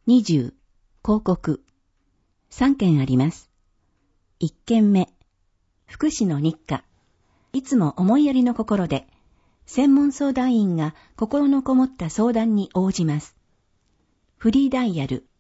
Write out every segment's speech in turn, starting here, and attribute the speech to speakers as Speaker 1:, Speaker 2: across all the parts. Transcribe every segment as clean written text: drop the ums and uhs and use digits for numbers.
Speaker 1: 20、広告。3件あります。1件目、福祉の日課。いつも思いやりの心で、専門相談員が心のこもった相談に応じます。フリーダイヤル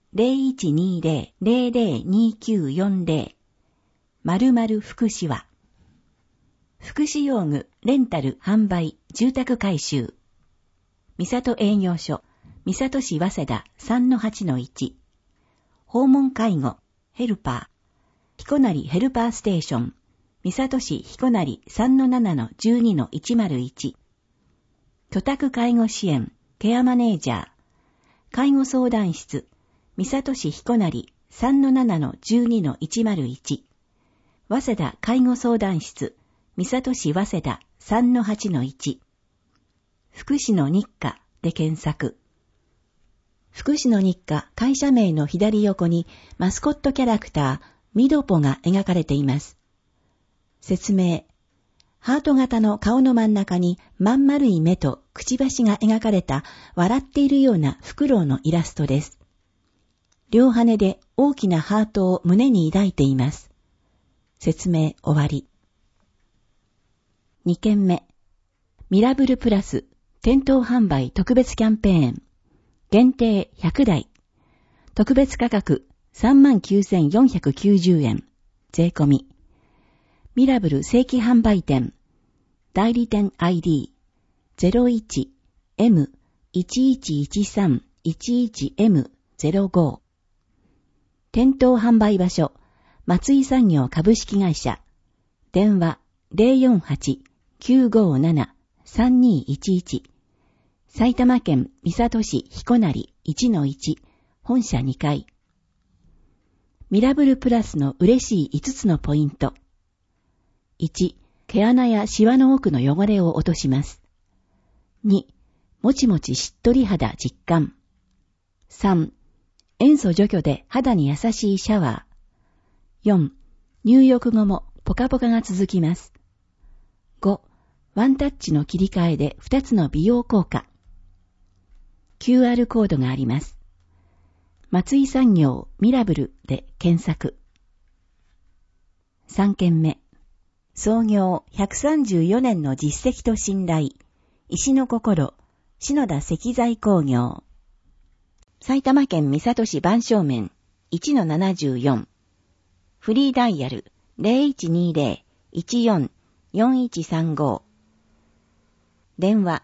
Speaker 1: 0120-002940 〇〇福祉は、福祉用具、レンタル、販売、住宅改修。三郷営業所、三郷市早稲田 3-8-1。訪問介護、ヘルパー。彦成ヘルパーステーション、三郷市彦成 3-7-12-101。居宅介護支援、ケアマネージャー。介護相談室、三郷市彦成 3-7-12-101。早稲田介護相談室、三郷市早稲田 3-8-1。福祉の日課で検索。福祉の日課会社名の左横にマスコットキャラクター、ミドポが描かれています。説明。ハート型の顔の真ん中にまん丸い目とくちばしが描かれた笑っているようなフクロウのイラストです。両羽で大きなハートを胸に抱いています。説明終わり。2件目。ミラブルプラス店頭販売特別キャンペーン。限定100台。特別価格 39,490 円。税込み。ミラブル正規販売店。代理店 ID 01M111311M05。店頭販売場所。松井産業株式会社。電話 048-957-3211。埼玉県三郷市彦成 1-1 本社2階。ミラブルプラスの嬉しい5つのポイント。1、毛穴やシワの奥の汚れを落とします。2、もちもちしっとり肌実感。3、塩素除去で肌に優しいシャワー。4、入浴後もポカポカが続きます。5、ワンタッチの切り替えで2つの美容効果。QR コードがあります。松井産業ミラブルで検索。3件目。創業134年の実績と信頼。石の心、篠田石材工業。埼玉県三郷市番正面 1-74。フリーダイヤル 0120-14-4135。電話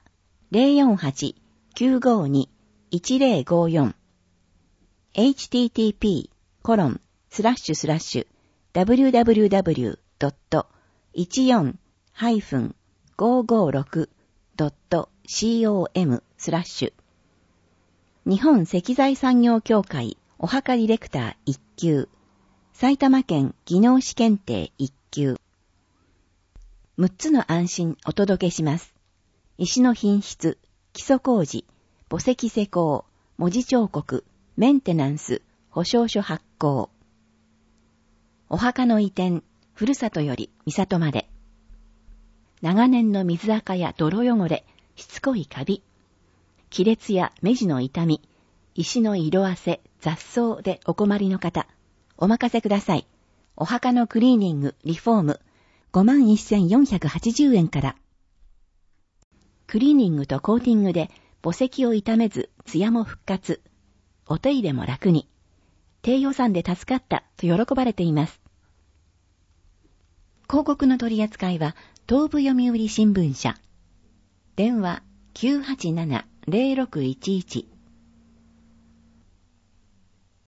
Speaker 1: 048-952-1054。http://www.14-556.com/日本石材産業協会おはかディレクター1級。埼玉県技能士検定1級。6つの安心お届けします。石の品質、基礎工事、墓石施工、文字彫刻、メンテナンス、保証書発行。お墓の移転、ふるさとより三郷まで。長年の水垢や泥汚れ、しつこいカビ、亀裂や目地の痛み、石の色あせ、雑草でお困りの方、お任せください。お墓のクリーニング、リフォーム、51,480 円から。クリーニングとコーティングで墓石を傷めず、艶も復活。お手入れも楽に。低予算で助かったと喜ばれています。広告の取り扱いは東部読売新聞社。電話 987-0611